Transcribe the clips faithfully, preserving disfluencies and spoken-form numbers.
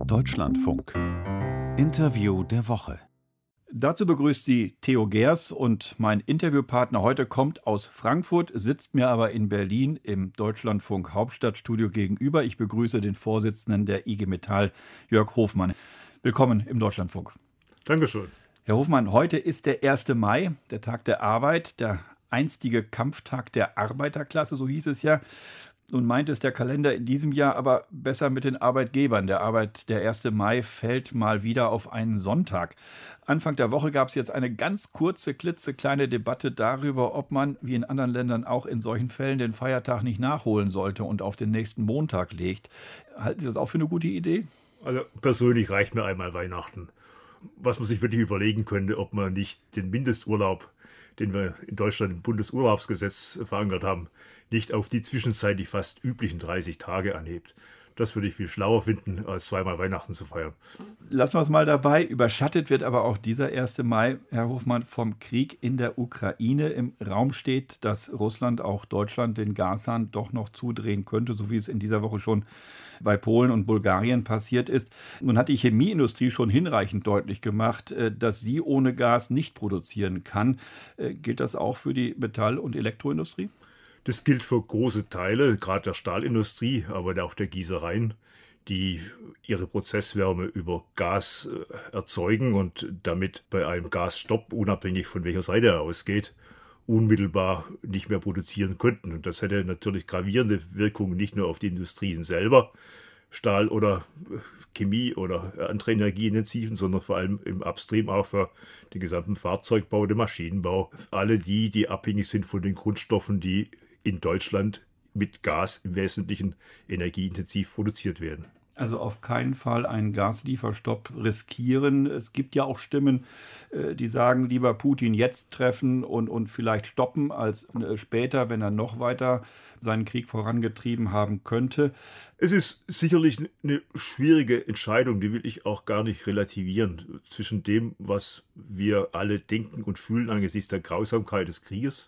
Deutschlandfunk. Interview der Woche. Dazu begrüßt Sie Theo Gers und mein Interviewpartner heute kommt aus Frankfurt, sitzt mir aber in Berlin im Deutschlandfunk Hauptstadtstudio gegenüber. Ich begrüße den Vorsitzenden der I G Metall, Jörg Hofmann. Willkommen im Deutschlandfunk. Dankeschön. Herr Hofmann, heute ist der erste Mai, der Tag der Arbeit, der einstige Kampftag der Arbeiterklasse, so hieß es ja. Nun meint es der Kalender in diesem Jahr aber besser mit den Arbeitgebern. Der Arbeit, der erste Mai fällt mal wieder auf einen Sonntag. Anfang der Woche gab es jetzt eine ganz kurze, klitzekleine Debatte darüber, ob man, wie in anderen Ländern auch in solchen Fällen, den Feiertag nicht nachholen sollte und auf den nächsten Montag legt. Halten Sie das auch für eine gute Idee? Also persönlich reicht mir einmal Weihnachten. Was man sich wirklich überlegen könnte, ob man nicht den Mindesturlaub, den wir in Deutschland im Bundesurlaubsgesetz verankert haben, nicht auf die zwischenzeitlich fast üblichen dreißig Tage anhebt. Das würde ich viel schlauer finden, als zweimal Weihnachten zu feiern. Lassen wir es mal dabei. Überschattet wird aber auch dieser erste Mai, Herr Hofmann, vom Krieg in der Ukraine. Im Raum steht, dass Russland auch Deutschland den Gashahn doch noch zudrehen könnte, so wie es in dieser Woche schon bei Polen und Bulgarien passiert ist. Nun hat die Chemieindustrie schon hinreichend deutlich gemacht, dass sie ohne Gas nicht produzieren kann. Gilt das auch für die Metall- und Elektroindustrie? Das gilt für große Teile, gerade der Stahlindustrie, aber auch der Gießereien, die ihre Prozesswärme über Gas erzeugen und damit bei einem Gasstopp, unabhängig von welcher Seite er ausgeht, unmittelbar nicht mehr produzieren könnten. Und das hätte natürlich gravierende Wirkungen nicht nur auf die Industrien selber, Stahl oder Chemie oder andere Energieintensiven, sondern vor allem im Upstream auch für den gesamten Fahrzeugbau, den Maschinenbau. Alle die, die abhängig sind von den Grundstoffen, die in Deutschland mit Gas im Wesentlichen energieintensiv produziert werden. Also auf keinen Fall einen Gaslieferstopp riskieren. Es gibt ja auch Stimmen, die sagen, lieber Putin jetzt treffen und, und vielleicht stoppen, als später, wenn er noch weiter seinen Krieg vorangetrieben haben könnte. Es ist sicherlich eine schwierige Entscheidung, die will ich auch gar nicht relativieren, zwischen dem, was wir alle denken und fühlen angesichts der Grausamkeit des Krieges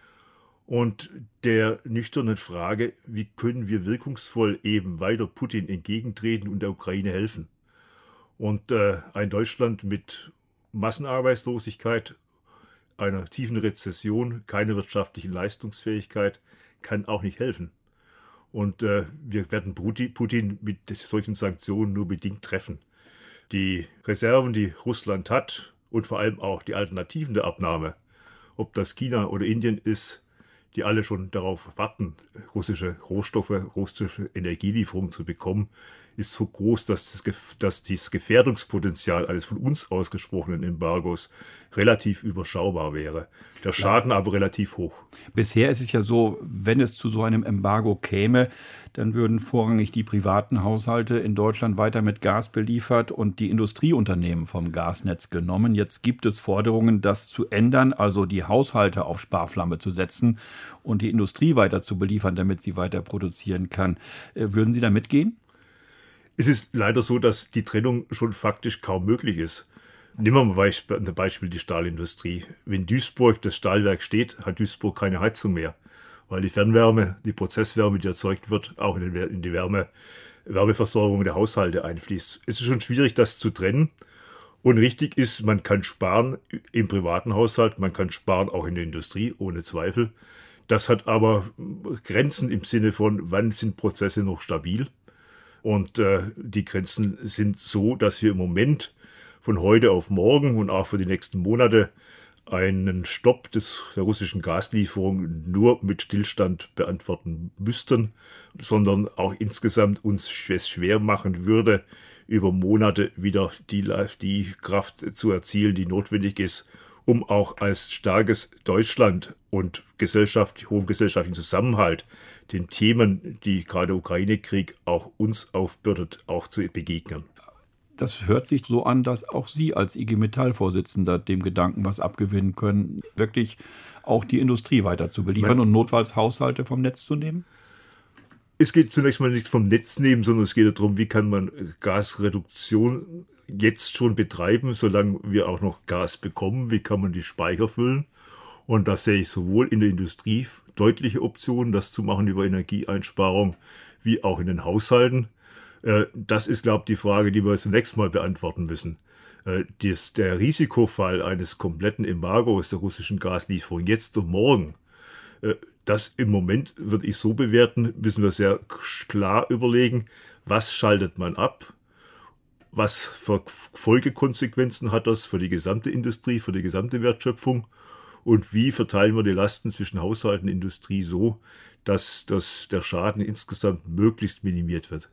und der nüchternen Frage, wie können wir wirkungsvoll eben weiter Putin entgegentreten und der Ukraine helfen. Und äh, ein Deutschland mit Massenarbeitslosigkeit, einer tiefen Rezession, keiner wirtschaftlichen Leistungsfähigkeit kann auch nicht helfen. Und äh, wir werden Putin mit solchen Sanktionen nur bedingt treffen. Die Reserven, die Russland hat und vor allem auch die Alternativen der Abnahme, ob das China oder Indien ist, die alle schon darauf warten, russische Rohstoffe, russische Energielieferungen zu bekommen, ist so groß, dass das, dass das Gefährdungspotenzial eines von uns ausgesprochenen Embargos relativ überschaubar wäre. Der Schaden ja. aber relativ hoch. Bisher ist es ja so, wenn es zu so einem Embargo käme, dann würden vorrangig die privaten Haushalte in Deutschland weiter mit Gas beliefert und die Industrieunternehmen vom Gasnetz genommen. Jetzt gibt es Forderungen, das zu ändern, also die Haushalte auf Sparflamme zu setzen und die Industrie weiter zu beliefern, damit sie weiter produzieren kann. Würden Sie da mitgehen? Es ist leider so, dass die Trennung schon faktisch kaum möglich ist. Nehmen wir mal ein Beispiel die Stahlindustrie. Wenn Duisburg das Stahlwerk steht, hat Duisburg keine Heizung mehr, weil die Fernwärme, die Prozesswärme, die erzeugt wird, auch in die Wärme, Wärmeversorgung der Haushalte einfließt. Es ist schon schwierig, das zu trennen. Und richtig ist, man kann sparen im privaten Haushalt, man kann sparen auch in der Industrie, ohne Zweifel. Das hat aber Grenzen im Sinne von, wann sind Prozesse noch stabil? Und äh, die Grenzen sind so, dass wir im Moment von heute auf morgen und auch für die nächsten Monate einen Stopp des, der russischen Gaslieferung nur mit Stillstand beantworten müssten, sondern auch insgesamt uns schwer machen würde, über Monate wieder die, die Kraft zu erzielen, die notwendig ist, um auch als starkes Deutschland und Gesellschaft, hohen gesellschaftlichen Zusammenhalt den Themen, die gerade der Ukraine-Krieg auch uns aufbürdet, auch zu begegnen. Das hört sich so an, dass auch Sie als I G Metall-Vorsitzender dem Gedanken was abgewinnen können, wirklich auch die Industrie weiter zu beliefern und notfalls Haushalte vom Netz zu nehmen? Es geht zunächst mal nicht vom Netz nehmen, sondern es geht darum, wie kann man Gasreduktion jetzt schon betreiben, solange wir auch noch Gas bekommen, wie kann man die Speicher füllen. Und da sehe ich sowohl in der Industrie deutliche Optionen, das zu machen über Energieeinsparung, wie auch in den Haushalten. Das ist, glaube ich, die Frage, die wir zunächst mal beantworten müssen. Dies, der Risikofall eines kompletten Embargos der russischen Gaslieferung jetzt und morgen, das im Moment würde ich so bewerten, müssen wir sehr klar überlegen, was schaltet man ab, was für Folgekonsequenzen hat das für die gesamte Industrie, für die gesamte Wertschöpfung und wie verteilen wir die Lasten zwischen Haushalten und Industrie so, dass, dass der Schaden insgesamt möglichst minimiert wird.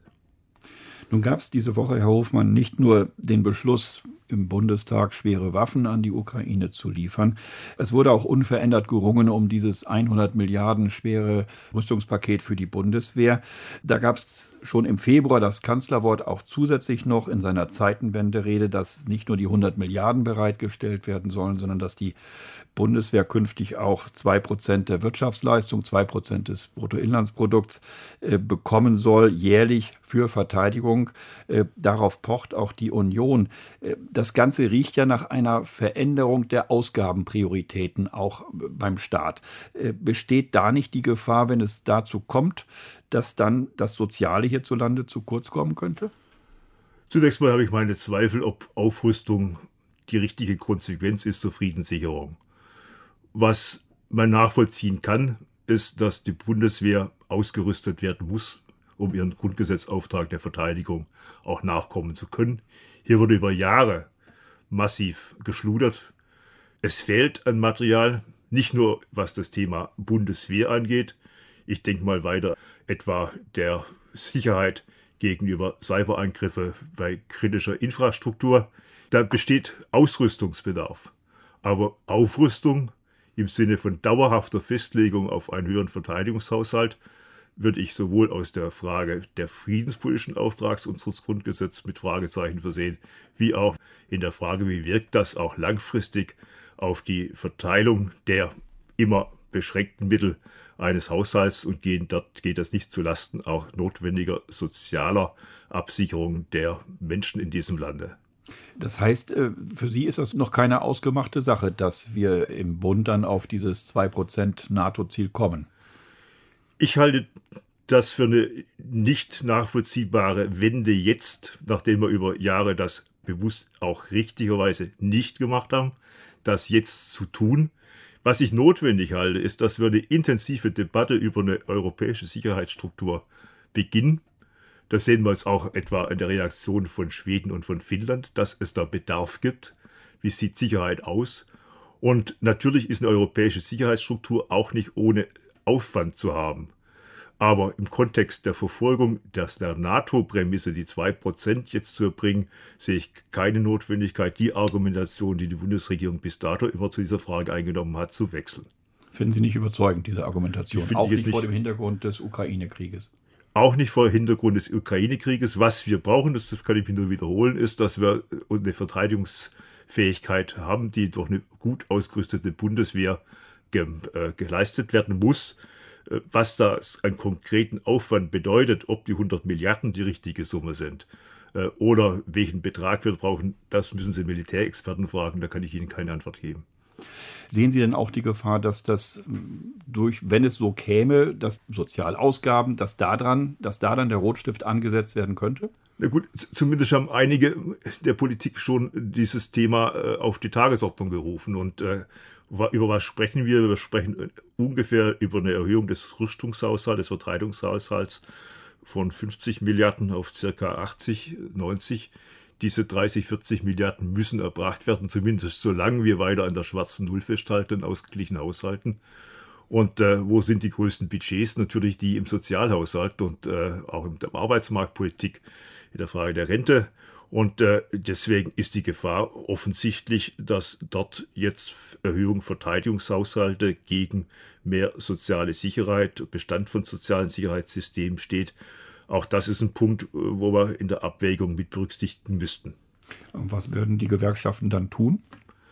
Nun gab es diese Woche, Herr Hofmann, nicht nur den Beschluss im Bundestag, schwere Waffen an die Ukraine zu liefern. Es wurde auch unverändert gerungen um dieses hundert Milliarden schwere Rüstungspaket für die Bundeswehr. Da gab es schon im Februar das Kanzlerwort auch zusätzlich noch in seiner Zeitenwenderede, dass nicht nur die hundert Milliarden bereitgestellt werden sollen, sondern dass die Bundeswehr künftig auch zwei Prozent der Wirtschaftsleistung, zwei Prozent des Bruttoinlandsprodukts äh, bekommen soll, jährlich für Verteidigung. Äh, darauf pocht auch die Union. Äh, das Ganze riecht ja nach einer Veränderung der Ausgabenprioritäten auch beim Staat. Äh, besteht da nicht die Gefahr, wenn es dazu kommt, dass dann das Soziale hierzulande zu kurz kommen könnte? Zunächst mal habe ich meine Zweifel, ob Aufrüstung die richtige Konsequenz ist zur Friedenssicherung. Was man nachvollziehen kann, ist, dass die Bundeswehr ausgerüstet werden muss, um ihren Grundgesetzauftrag der Verteidigung auch nachkommen zu können. Hier wurde über Jahre massiv geschludert. Es fehlt an Material, nicht nur was das Thema Bundeswehr angeht. Ich denke mal weiter etwa der Sicherheit gegenüber Cyberangriffe bei kritischer Infrastruktur. Da besteht Ausrüstungsbedarf. Aber Aufrüstung im Sinne von dauerhafter Festlegung auf einen höheren Verteidigungshaushalt würde ich sowohl aus der Frage der friedenspolitischen Auftrags unseres Grundgesetzes mit Fragezeichen versehen, wie auch in der Frage, wie wirkt das auch langfristig auf die Verteilung der immer beschränkten Mittel eines Haushalts und gehen, dort geht das nicht zulasten auch notwendiger sozialer Absicherung der Menschen in diesem Lande. Das heißt, für Sie ist das noch keine ausgemachte Sache, dass wir im Bund dann auf dieses zwei Prozent NATO-Ziel kommen? Ich halte das für eine nicht nachvollziehbare Wende jetzt, nachdem wir über Jahre das bewusst auch richtigerweise nicht gemacht haben, das jetzt zu tun. Was ich notwendig halte, ist, dass wir eine intensive Debatte über eine europäische Sicherheitsstruktur beginnen. Das sehen wir jetzt auch etwa in der Reaktion von Schweden und von Finnland, dass es da Bedarf gibt. Wie sieht Sicherheit aus? Und natürlich ist eine europäische Sicherheitsstruktur auch nicht ohne Aufwand zu haben. Aber im Kontext der Verfolgung der NATO-Prämisse, die zwei Prozent jetzt zu erbringen, sehe ich keine Notwendigkeit, die Argumentation, die die Bundesregierung bis dato immer zu dieser Frage eingenommen hat, zu wechseln. Finden Sie nicht überzeugend, diese Argumentation? Die auch nicht, nicht vor dem Hintergrund des Ukraine-Krieges? Auch nicht vor dem Hintergrund des Ukraine-Krieges. Was wir brauchen, das kann ich nur wiederholen, ist, dass wir eine Verteidigungsfähigkeit haben, die durch eine gut ausgerüstete Bundeswehr ge äh, geleistet werden muss. Was das an konkreten Aufwand bedeutet, ob die hundert Milliarden die richtige Summe sind äh, oder welchen Betrag wir brauchen, das müssen Sie Militärexperten fragen, da kann ich Ihnen keine Antwort geben. Sehen Sie denn auch die Gefahr, dass das durch, wenn es so käme, dass Sozialausgaben, dass da dran, dass da dann der Rotstift angesetzt werden könnte? Na gut, zumindest haben einige der Politik schon dieses Thema äh, auf die Tagesordnung gerufen. Und äh, über was sprechen wir? Wir sprechen ungefähr über eine Erhöhung des Rüstungshaushalts, des Verteidigungshaushalts von fünfzig Milliarden auf ca. achtzig, neunzig. Diese dreißig, vierzig Milliarden müssen erbracht werden, zumindest solange wir weiter an der schwarzen Null festhalten, ausgeglichen haushalten. Und äh, wo sind die größten Budgets? Natürlich die im Sozialhaushalt und äh, auch in der Arbeitsmarktpolitik, in der Frage der Rente. Und äh, deswegen ist die Gefahr offensichtlich, dass dort jetzt Erhöhung Verteidigungshaushalte gegen mehr soziale Sicherheit, Bestand von sozialen Sicherheitssystemen steht. Auch das ist ein Punkt, wo wir in der Abwägung mit berücksichtigen müssten. Und was würden die Gewerkschaften dann tun?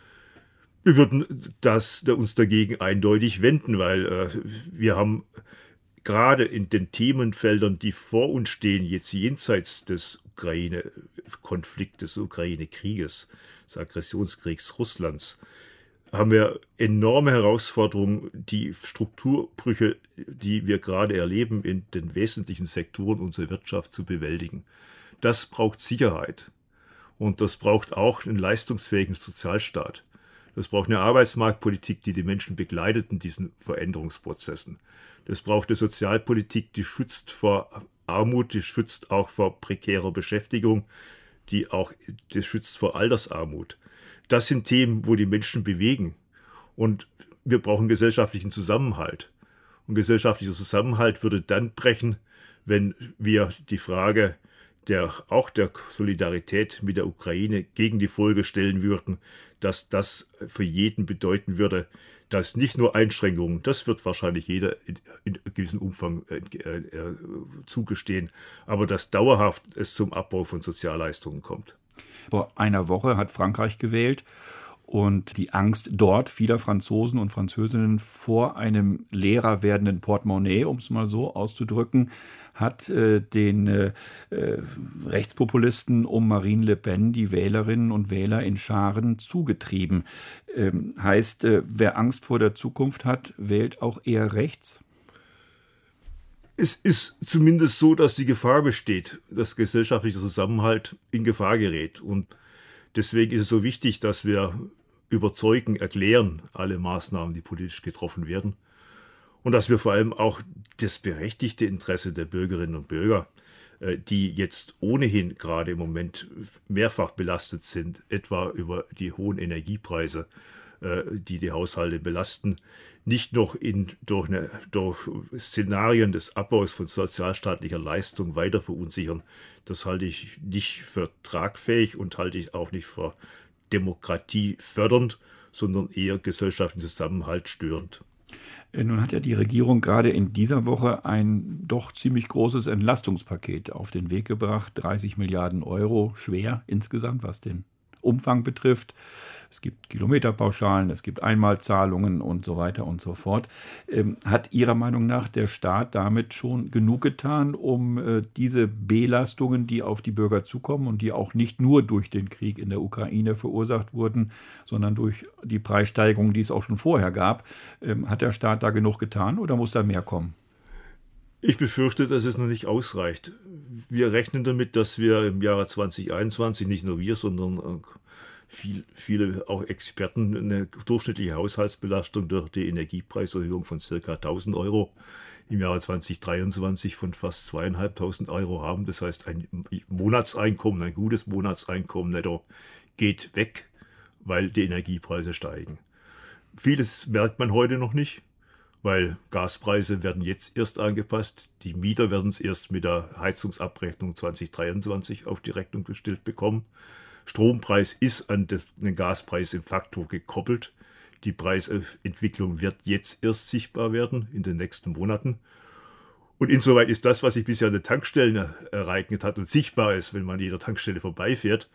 Wir würden das, uns dagegen eindeutig wenden, weil äh, wir haben gerade in den Themenfeldern, die vor uns stehen, jetzt jenseits des Ukraine-Konfliktes, des Ukraine-Krieges, des Aggressionskriegs Russlands, haben wir enorme Herausforderungen, die Strukturbrüche, die wir gerade erleben, in den wesentlichen Sektoren unserer Wirtschaft zu bewältigen. Das braucht Sicherheit und das braucht auch einen leistungsfähigen Sozialstaat. Das braucht eine Arbeitsmarktpolitik, die die Menschen begleitet in diesen Veränderungsprozessen. Das braucht eine Sozialpolitik, die schützt vor Armut, die schützt auch vor prekärer Beschäftigung, die auch die schützt vor Altersarmut. Das sind Themen, wo die Menschen bewegen. Und wir brauchen gesellschaftlichen Zusammenhalt. Und gesellschaftlicher Zusammenhalt würde dann brechen, wenn wir die Frage der, auch der Solidarität mit der Ukraine gegen die Folge stellen würden, dass das für jeden bedeuten würde, dass nicht nur Einschränkungen, das wird wahrscheinlich jeder in, in gewissem Umfang äh, äh, zugestehen, aber dass dauerhaft es zum Abbau von Sozialleistungen kommt. Vor einer Woche hat Frankreich gewählt und die Angst dort vieler Franzosen und Französinnen vor einem leerer werdenden Portemonnaie, um es mal so auszudrücken, hat äh, den äh, Rechtspopulisten um Marine Le Pen die Wählerinnen und Wähler in Scharen zugetrieben. Ähm, heißt, äh, wer Angst vor der Zukunft hat, wählt auch eher rechts? Es ist zumindest so, dass die Gefahr besteht, dass gesellschaftlicher Zusammenhalt in Gefahr gerät. Und deswegen ist es so wichtig, dass wir überzeugen, erklären alle Maßnahmen, die politisch getroffen werden. Und dass wir vor allem auch das berechtigte Interesse der Bürgerinnen und Bürger, die jetzt ohnehin gerade im Moment mehrfach belastet sind, etwa über die hohen Energiepreise, die die Haushalte belasten, nicht noch in, durch, eine, durch Szenarien des Abbaus von sozialstaatlicher Leistung weiter verunsichern. Das halte ich nicht für tragfähig und halte ich auch nicht für demokratiefördernd, sondern eher gesellschaftlichen Zusammenhalt störend. Nun hat ja die Regierung gerade in dieser Woche ein doch ziemlich großes Entlastungspaket auf den Weg gebracht. dreißig Milliarden Euro, schwer insgesamt, was den Umfang betrifft. Es gibt Kilometerpauschalen, es gibt Einmalzahlungen und so weiter und so fort. Ähm, hat Ihrer Meinung nach der Staat damit schon genug getan, um äh, diese Belastungen, die auf die Bürger zukommen und die auch nicht nur durch den Krieg in der Ukraine verursacht wurden, sondern durch die Preissteigerungen, die es auch schon vorher gab, ähm, hat der Staat da genug getan oder muss da mehr kommen? Ich befürchte, dass es noch nicht ausreicht. Wir rechnen damit, dass wir im Jahre zwanzig einundzwanzig, nicht nur wir, sondern viel, viele auch Experten, eine durchschnittliche Haushaltsbelastung durch die Energiepreiserhöhung von ca. tausend Euro im Jahre zwanzig dreiundzwanzig von fast zweitausendfünfhundert Euro haben. Das heißt, ein Monatseinkommen, ein gutes Monatseinkommen netto geht weg, weil die Energiepreise steigen. Vieles merkt man heute noch nicht, weil Gaspreise werden jetzt erst angepasst. Die Mieter werden es erst mit der Heizungsabrechnung zwanzig dreiundzwanzig auf die Rechnung gestellt bekommen. Strompreis ist an den Gaspreis im Faktor gekoppelt. Die Preisentwicklung wird jetzt erst sichtbar werden in den nächsten Monaten. Und insoweit ist das, was sich bisher an den Tankstellen ereignet hat und sichtbar ist, wenn man an jeder Tankstelle vorbeifährt,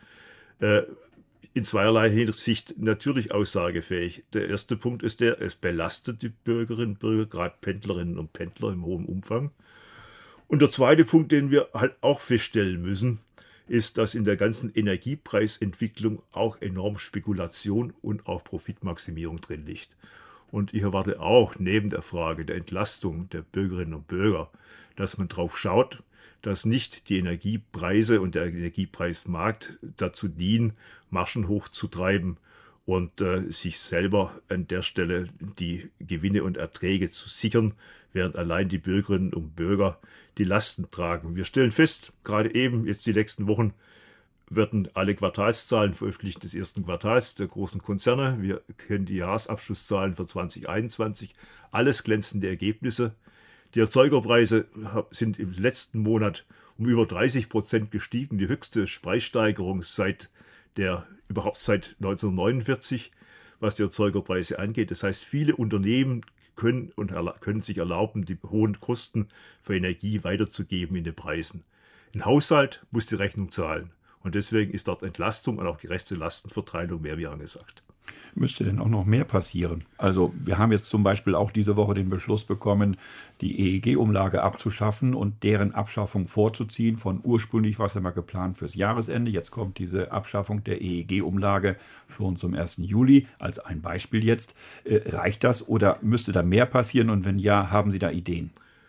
in zweierlei Hinsicht natürlich aussagefähig. Der erste Punkt ist der, es belastet die Bürgerinnen und Bürger, gerade Pendlerinnen und Pendler im hohen Umfang. Und der zweite Punkt, den wir halt auch feststellen müssen, ist, dass in der ganzen Energiepreisentwicklung auch enorm Spekulation und auch Profitmaximierung drin liegt. Und ich erwarte auch neben der Frage der Entlastung der Bürgerinnen und Bürger, dass man drauf schaut, dass nicht die Energiepreise und der Energiepreismarkt dazu dienen, Margen hochzutreiben und äh, sich selber an der Stelle die Gewinne und Erträge zu sichern, während allein die Bürgerinnen und Bürger die Lasten tragen. Wir stellen fest, gerade eben, jetzt die nächsten Wochen, werden alle Quartalszahlen veröffentlicht des ersten Quartals der großen Konzerne. Wir kennen die Jahresabschlusszahlen für zwanzig einundzwanzig. Alles glänzende Ergebnisse. Die Erzeugerpreise sind im letzten Monat um über dreißig Prozent gestiegen. Die höchste Preissteigerung seit der, überhaupt seit neunzehnhundertneunundvierzig, was die Erzeugerpreise angeht. Das heißt, viele Unternehmen können, und können sich erlauben, die hohen Kosten für Energie weiterzugeben in den Preisen. Ein Haushalt muss die Rechnung zahlen. Und deswegen ist dort Entlastung und auch gerechte Lastenverteilung mehr wie angesagt. Müsste denn auch noch mehr passieren? Also wir haben jetzt zum Beispiel auch diese Woche den Beschluss bekommen, die E E G-Umlage abzuschaffen und deren Abschaffung vorzuziehen. Von ursprünglich war es ja mal geplant fürs Jahresende. Jetzt kommt diese Abschaffung der E E G-Umlage schon zum ersten Juli. Als ein Beispiel jetzt. Äh, reicht das oder müsste da mehr passieren? Und wenn ja, haben Sie da Ideen?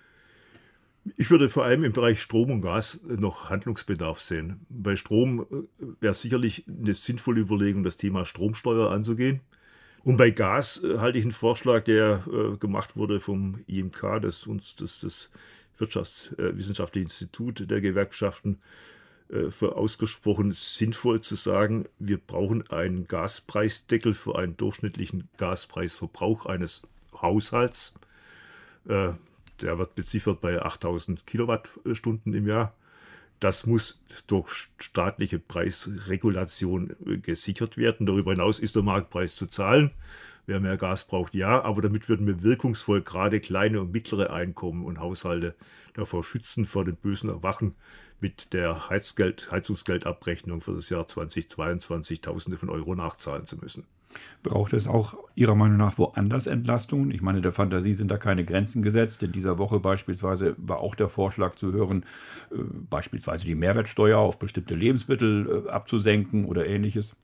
Ich würde vor allem im Bereich Strom und Gas noch Handlungsbedarf sehen. Bei Strom wäre es sicherlich eine sinnvolle Überlegung, das Thema Stromsteuer anzugehen. Und bei Gas halte ich einen Vorschlag, der äh, gemacht wurde vom I M K, das uns das, das Wirtschaftswissenschaftliche Institut der Gewerkschaften, äh, für ausgesprochen sinnvoll zu sagen, wir brauchen einen Gaspreisdeckel für einen durchschnittlichen Gaspreisverbrauch eines Haushalts. Äh, Der wird beziffert bei achttausend Kilowattstunden im Jahr. Das muss durch staatliche Preisregulation gesichert werden. Darüber hinaus ist der Marktpreis zu zahlen. Wer mehr Gas braucht, ja. Aber damit würden wir wirkungsvoll gerade kleine und mittlere Einkommen und Haushalte davor schützen, vor dem bösen Erwachen mit der Heizgeld, Heizungsgeldabrechnung für das Jahr zweitausendzweiundzwanzig Tausende von Euro nachzahlen zu müssen. Braucht es auch Ihrer Meinung nach woanders Entlastungen? Ich meine, der Fantasie sind da keine Grenzen gesetzt. In dieser Woche beispielsweise war auch der Vorschlag zu hören, äh, beispielsweise die Mehrwertsteuer auf bestimmte Lebensmittel äh, abzusenken oder ähnliches.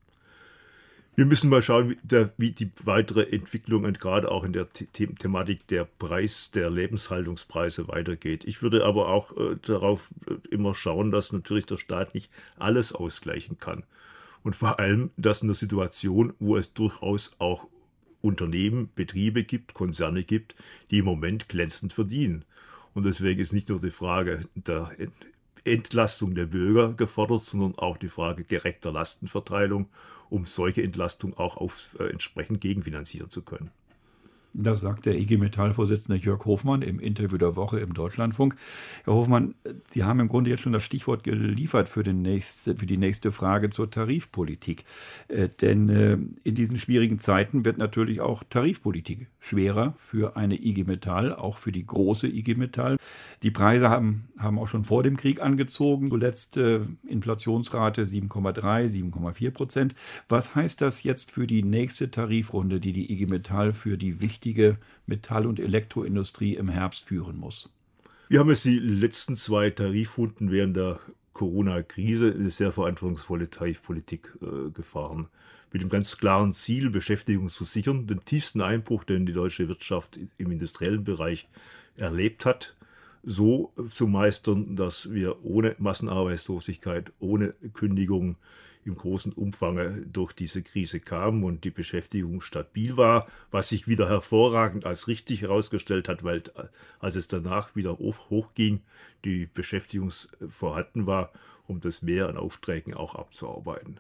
Wir müssen mal schauen, wie, der, wie die weitere Entwicklung und gerade auch in der The Thematik der Preis, der Lebenshaltungspreise weitergeht. Ich würde aber auch äh, darauf äh, immer schauen, dass natürlich der Staat nicht alles ausgleichen kann. Und vor allem, dass in der Situation, wo es durchaus auch Unternehmen, Betriebe gibt, Konzerne gibt, die im Moment glänzend verdienen. Und deswegen ist nicht nur die Frage der Entlastung der Bürger gefordert, sondern auch die Frage gerechter Lastenverteilung, um solche Entlastung auch auf, äh, entsprechend gegenfinanzieren zu können. Das sagt der I G Metall-Vorsitzende Jörg Hofmann im Interview der Woche im Deutschlandfunk. Herr Hofmann, Sie haben im Grunde jetzt schon das Stichwort geliefert für, den nächste, für die nächste Frage zur Tarifpolitik. Äh, denn äh, in diesen schwierigen Zeiten wird natürlich auch Tarifpolitik schwerer für eine I G Metall, auch für die große I G Metall. Die Preise haben, haben auch schon vor dem Krieg angezogen. Zuletzt äh, Inflationsrate sieben Komma drei, sieben Komma vier Prozent. Was heißt das jetzt für die nächste Tarifrunde, die die I G Metall für die wichtigste Metall- und Elektroindustrie im Herbst führen muss? Wir haben jetzt die letzten zwei Tarifrunden während der Corona-Krise eine sehr verantwortungsvolle Tarifpolitik äh, gefahren. Mit dem ganz klaren Ziel, Beschäftigung zu sichern, den tiefsten Einbruch, den die deutsche Wirtschaft im industriellen Bereich erlebt hat, so zu meistern, dass wir ohne Massenarbeitslosigkeit, ohne Kündigung im großen Umfang durch diese Krise kamen und die Beschäftigung stabil war, was sich wieder hervorragend als richtig herausgestellt hat, weil als es danach wieder hochging, die Beschäftigung vorhanden war, um das Mehr an Aufträgen auch abzuarbeiten.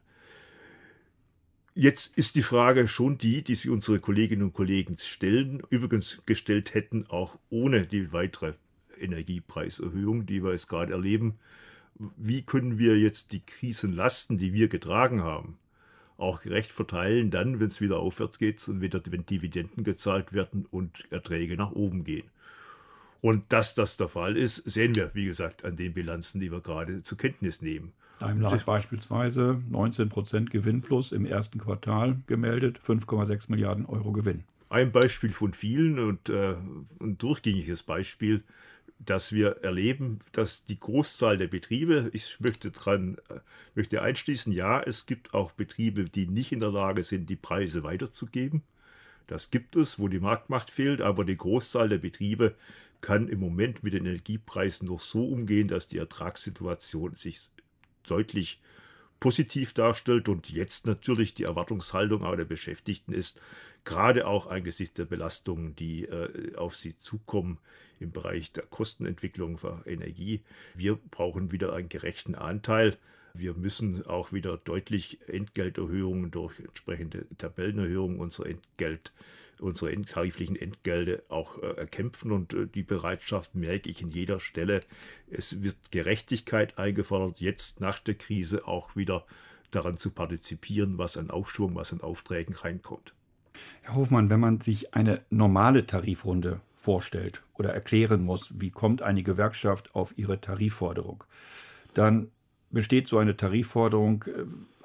Jetzt ist die Frage schon die, die sich unsere Kolleginnen und Kollegen stellen, übrigens gestellt hätten, auch ohne die weitere Energiepreiserhöhung, die wir jetzt gerade erleben. Wie können wir jetzt die Krisenlasten, die wir getragen haben, auch gerecht verteilen, dann, wenn es wieder aufwärts geht und wieder, wenn Dividenden gezahlt werden und Erträge nach oben gehen. Und dass das der Fall ist, sehen wir, wie gesagt, an den Bilanzen, die wir gerade zur Kenntnis nehmen. Daimler hat beispielsweise neunzehn Prozent Gewinn plus im ersten Quartal gemeldet, fünf Komma sechs Milliarden Euro Gewinn. Ein Beispiel von vielen und äh, ein durchgängiges Beispiel, dass wir erleben, dass die Großzahl der Betriebe, ich möchte dran, möchte einschließen, ja, es gibt auch Betriebe, die nicht in der Lage sind, die Preise weiterzugeben. Das gibt es, wo die Marktmacht fehlt, aber die Großzahl der Betriebe kann im Moment mit den Energiepreisen noch so umgehen, dass die Ertragssituation sich deutlich positiv darstellt und jetzt natürlich die Erwartungshaltung auch der Beschäftigten ist, gerade auch angesichts der Belastungen, die äh, auf sie zukommen im Bereich der Kostenentwicklung für Energie. Wir brauchen wieder einen gerechten Anteil. Wir müssen auch wieder deutlich Entgelterhöhungen durch entsprechende Tabellenerhöhungen unserer Entgelt, unsere tariflichen Entgelte auch äh, erkämpfen und äh, die Bereitschaft merke ich in jeder Stelle. Es wird Gerechtigkeit eingefordert, jetzt nach der Krise auch wieder daran zu partizipieren, was an Aufschwung, was an Aufträgen reinkommt. Herr Hofmann, wenn man sich eine normale Tarifrunde vorstellt oder erklären muss, wie kommt eine Gewerkschaft auf ihre Tarifforderung, dann besteht so eine Tarifforderung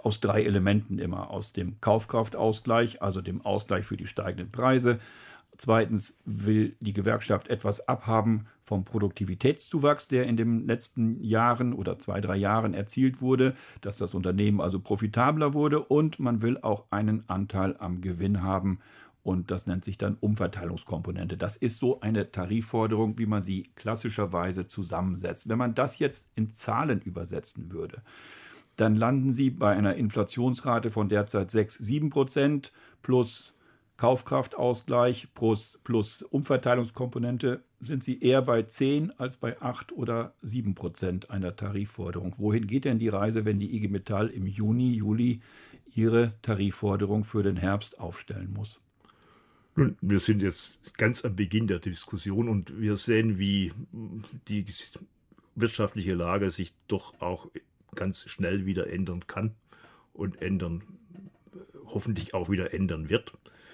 aus drei Elementen immer. Aus dem Kaufkraftausgleich, also dem Ausgleich für die steigenden Preise. Zweitens will die Gewerkschaft etwas abhaben vom Produktivitätszuwachs, der in den letzten Jahren oder zwei, drei Jahren erzielt wurde, dass das Unternehmen also profitabler wurde, und man will auch einen Anteil am Gewinn haben, und das nennt sich dann Umverteilungskomponente. Das ist so eine Tarifforderung, wie man sie klassischerweise zusammensetzt. Wenn man das jetzt in Zahlen übersetzen würde, dann landen Sie bei einer Inflationsrate von derzeit sechs, sieben Prozent plus Kaufkraftausgleich plus, plus Umverteilungskomponente, sind Sie eher bei zehn als bei acht oder sieben Prozent einer Tarifforderung. Wohin geht denn die Reise, wenn die I G Metall im Juni, Juli ihre Tarifforderung für den Herbst aufstellen muss? Nun, wir sind jetzt ganz am Beginn der Diskussion und wir sehen, wie die wirtschaftliche Lage sich doch auch ganz schnell wieder ändern kann und ändern, hoffentlich auch wieder ändern wird.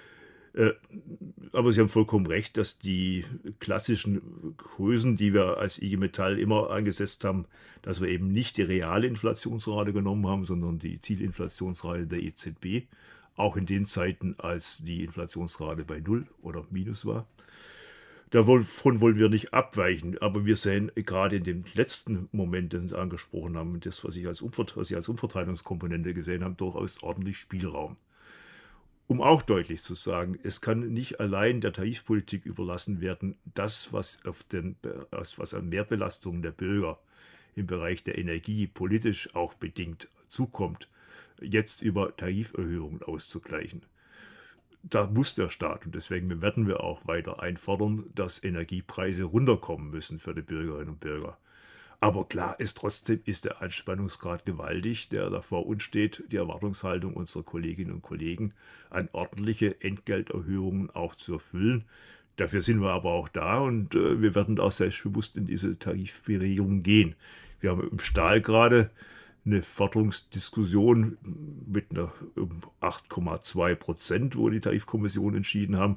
Aber Sie haben vollkommen recht, dass die klassischen Größen, die wir als I G Metall immer eingesetzt haben, dass wir eben nicht die reale Inflationsrate genommen haben, sondern die Zielinflationsrate der E Z B, auch in den Zeiten, als die Inflationsrate bei Null oder Minus war. Davon wollen wir nicht abweichen, aber wir sehen gerade in dem letzten Moment, den Sie angesprochen haben, das, was ich als, Umvert- was ich als Umverteilungskomponente gesehen habe, durchaus ordentlich Spielraum. Um auch deutlich zu sagen, es kann nicht allein der Tarifpolitik überlassen werden, das, was, auf den, was an Mehrbelastungen der Bürger im Bereich der Energie politisch auch bedingt zukommt, jetzt über Tariferhöhungen auszugleichen. Da muss der Staat, und deswegen werden wir auch weiter einfordern, dass Energiepreise runterkommen müssen für die Bürgerinnen und Bürger. Aber klar ist, trotzdem ist der Anspannungsgrad gewaltig, der da vor uns steht, die Erwartungshaltung unserer Kolleginnen und Kollegen an ordentliche Entgelterhöhungen auch zu erfüllen. Dafür sind wir aber auch da, und äh, wir werden auch selbstbewusst in diese Tarifberegung gehen. Wir haben im Stahl gerade eine Forderungsdiskussion mit einer um acht Komma zwei Prozent, wo die Tarifkommission entschieden haben.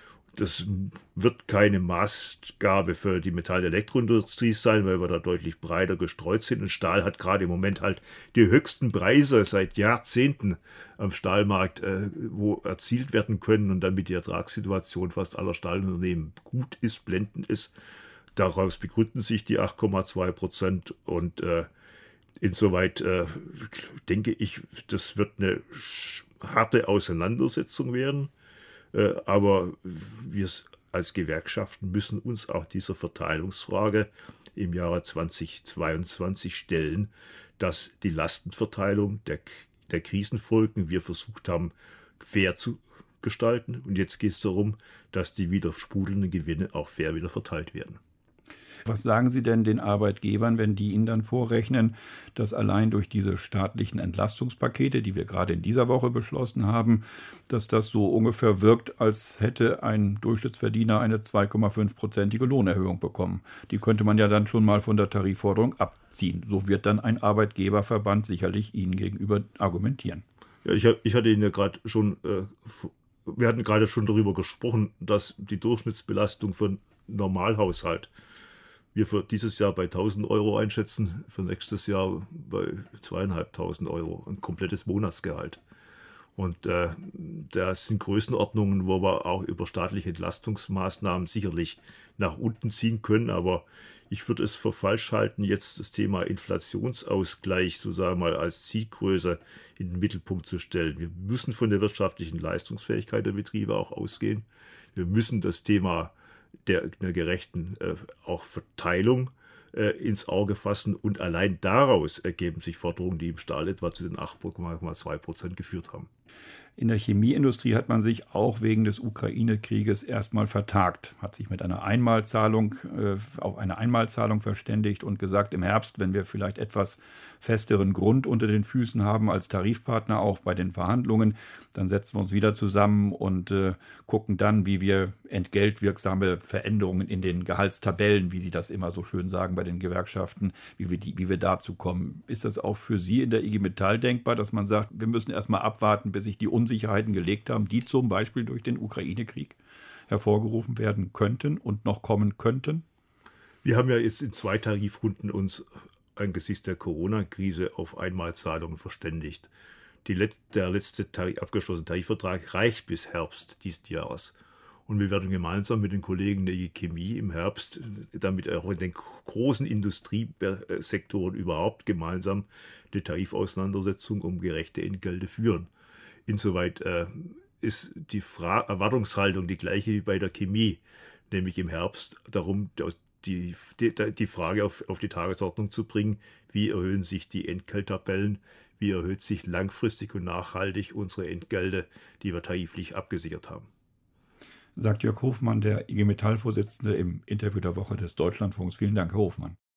Das wird keine Maßgabe für die Metall- und Elektroindustrie sein, weil wir da deutlich breiter gestreut sind. Und Stahl hat gerade im Moment halt die höchsten Preise seit Jahrzehnten am Stahlmarkt, äh, wo erzielt werden können, und damit die Ertragssituation fast aller Stahlunternehmen gut ist, blendend ist. Daraus begründen sich die acht Komma zwei Prozent, und äh, insoweit äh, denke ich, das wird eine harte Auseinandersetzung werden. Äh, aber wir als Gewerkschaften müssen uns auch dieser Verteilungsfrage im Jahre zweitausendzweiundzwanzig stellen, dass die Lastenverteilung der, der Krisenfolgen wir versucht haben, fair zu gestalten. Und jetzt geht es darum, dass die wieder sprudelnden Gewinne auch fair wieder verteilt werden. Was sagen Sie denn den Arbeitgebern, wenn die Ihnen dann vorrechnen, dass allein durch diese staatlichen Entlastungspakete, die wir gerade in dieser Woche beschlossen haben, dass das so ungefähr wirkt, als hätte ein Durchschnittsverdiener eine zwei Komma fünf prozentige Lohnerhöhung bekommen? Die könnte man ja dann schon mal von der Tarifforderung abziehen. So wird dann ein Arbeitgeberverband sicherlich Ihnen gegenüber argumentieren. Ja, ich, ich hatte Ihnen ja gerade schon, äh, wir hatten gerade schon darüber gesprochen, dass die Durchschnittsbelastung für einen Normalhaushalt wir für dieses Jahr bei tausend Euro einschätzen, für nächstes Jahr bei zweitausendfünfhundert Euro, ein komplettes Monatsgehalt. Und äh, das sind Größenordnungen, wo wir auch über staatliche Entlastungsmaßnahmen sicherlich nach unten ziehen können. Aber ich würde es für falsch halten, jetzt das Thema Inflationsausgleich sozusagen mal als Zielgröße in den Mittelpunkt zu stellen. Wir müssen von der wirtschaftlichen Leistungsfähigkeit der Betriebe auch ausgehen. Wir müssen das Thema der, der gerechten äh, auch Verteilung äh, ins Auge fassen, und allein daraus ergeben sich Forderungen, die im Stahl etwa zu den acht Komma zwei Prozent geführt haben. In der Chemieindustrie hat man sich auch wegen des Ukraine-Krieges erstmal vertagt, hat sich mit einer Einmalzahlung äh, auf eine Einmalzahlung verständigt und gesagt, im Herbst, wenn wir vielleicht etwas festeren Grund unter den Füßen haben als Tarifpartner auch bei den Verhandlungen, dann setzen wir uns wieder zusammen und äh, gucken dann, wie wir entgeltwirksame Veränderungen in den Gehaltstabellen, wie Sie das immer so schön sagen bei den Gewerkschaften, wie wir, die, wie wir dazu kommen. Ist das auch für Sie in der I G Metall denkbar, dass man sagt, wir müssen erstmal abwarten, bis sich die Unsicherheiten gelegt haben, die zum Beispiel durch den Ukraine-Krieg hervorgerufen werden könnten und noch kommen könnten? Wir haben ja jetzt in zwei Tarifrunden uns angesichts der Corona-Krise auf Einmalzahlungen verständigt. Die Let der letzte Tarif abgeschlossene Tarifvertrag reicht bis Herbst dieses Jahres. Und wir werden gemeinsam mit den Kollegen der I G Chemie im Herbst, damit auch in den großen Industriesektoren überhaupt gemeinsam die Tarifauseinandersetzung um gerechte Entgelte führen. Insoweit äh, ist die Fra Erwartungshaltung die gleiche wie bei der Chemie, nämlich im Herbst darum, die, die, die Frage auf, auf die Tagesordnung zu bringen, wie erhöhen sich die Entgelttabellen, wie erhöht sich langfristig und nachhaltig unsere Entgelte, die wir tariflich abgesichert haben. Sagt Jörg Hofmann, der I G Metall-Vorsitzende, im Interview der Woche des Deutschlandfunks. Vielen Dank, Herr Hofmann.